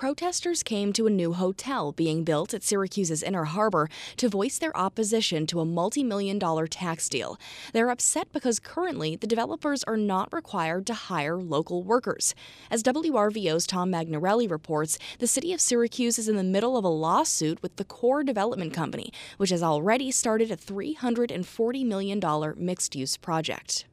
protesters came to a new hotel being built at Syracuse's Inner Harbor to voice their opposition to a multi-million-dollar tax deal. They're upset because currently the developers are not required to hire local workers. As WRVO's Tom Magnarelli reports, the city of Syracuse is in the middle of a lawsuit with the Core Development Company, which has already started a $340 million mixed-use project.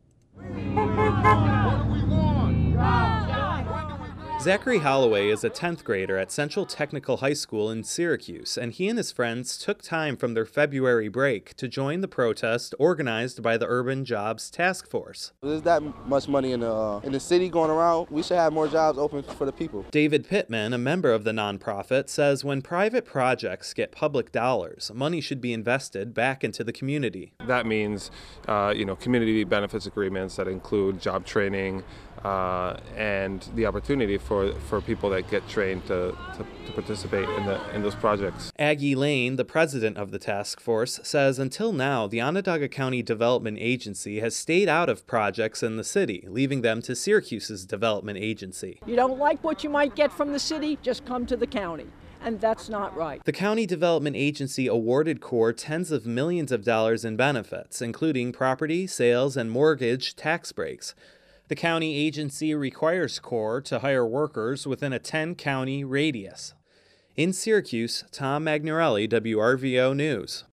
Zachary Holloway is a 10th grader at Central Technical High School in Syracuse, and he and his friends took time from their February break to join the protest organized by the Urban Jobs Task Force. There's that much money in the city going around. We should have more jobs open for the people. David Pittman, a member of the nonprofit, says when private projects get public dollars, money should be invested back into the community. That means, community benefits agreements that include job training, and the opportunity for people that get trained to participate in those projects. Aggie Lane, the president of the task force, says until now, the Onondaga County Development Agency has stayed out of projects in the city, leaving them to Syracuse's development agency. You don't like what you might get from the city, just come to the county. And that's not right. The County Development Agency awarded Core tens of millions of dollars in benefits, including property, sales, and mortgage tax breaks. The county agency requires Core to hire workers within a 10-county radius. In Syracuse, Tom Magnarelli, WRVO News.